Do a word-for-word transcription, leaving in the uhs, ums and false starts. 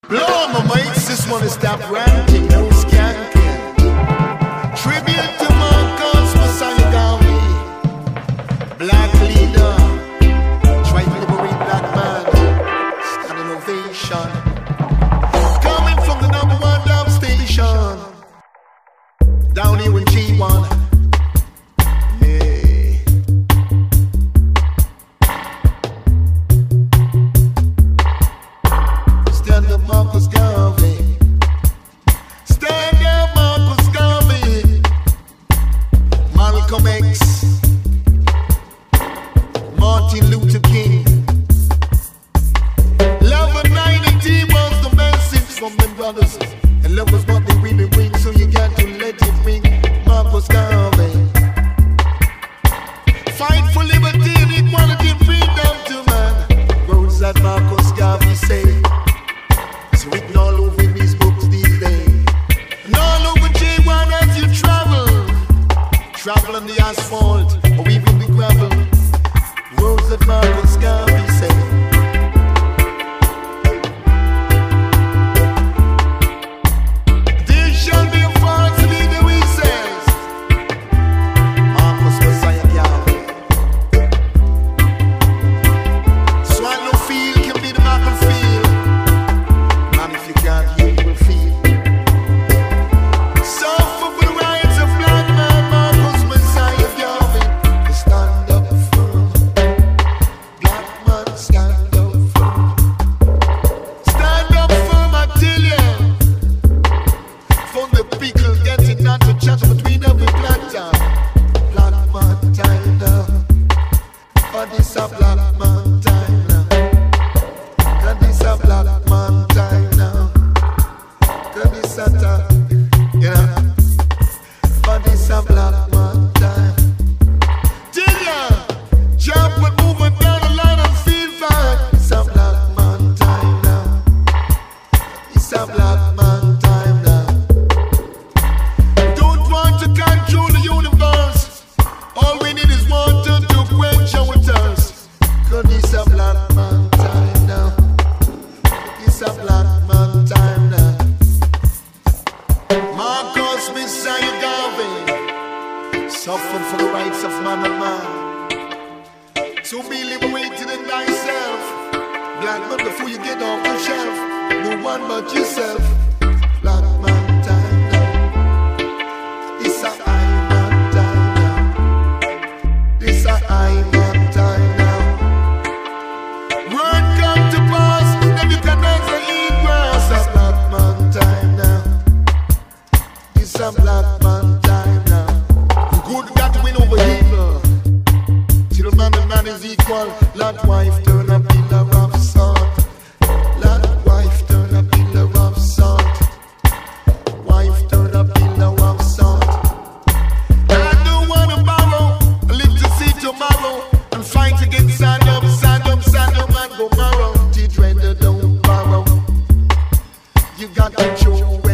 Blow my mates, this one is stop ranting, no skanking. Tribute to Marcus Messiah Garvey, black leader, try to liberate black man, stand innovation. Coming from the number one dub station, down here in G one. Marcus Garvey, stand up, Marcus Garvey, Malcolm X, Martin Luther King. Love and unity was the message from them brothers, and love was what they really bring, so you got to let it ring. Marcus Garvey, fight for liberty and equality and freedom to man. Words that Marcus Garvey say. So written all over in these books these days. And all over J one as you travel, travel on the asphalt or even the gravel. Words that Marcus Garvey said. There shall be a false leader, he says. Marcus Messiah Garvey. Swallow field can be the Markle field. If you can't hear, you will feel. Suffer for the rights of black man, Marcus Messiah Garvey. Stand up firm, black man, stand up firm. Stand up firm, I tell you. From the people getting not to chat between every black time. Black man time now. For this a black man time now. And this a black man time. Yeah, but it's a black man time. Till ya jump and move and down the line and feel fine. It's a black man time now. It's a black man time now. Don't want to control the universe. All we need is water to quench our thirst. Cause it's a black man time now. It's a black man time now. Marcus Messiah Garvey suffered for the rights of man and man. So be liberated in thyself. Black man, before you get off the shelf, no one but yourself. Black man time now. This a I man time now. This a I man time now. Word come to pass, then you can answer eat grass. This a black man time now. It's a black man time now. The good got to win over evil. Till man and man is equal. Let wife turn a pillar of salt. Let wife turn a pillar of salt. Wife turn a pillar of salt. I don't wanna borrow, I live to see tomorrow and fight against Sodom, Sodom, Sodom and Gomorrah. Teach render, don't borrow. You got to show.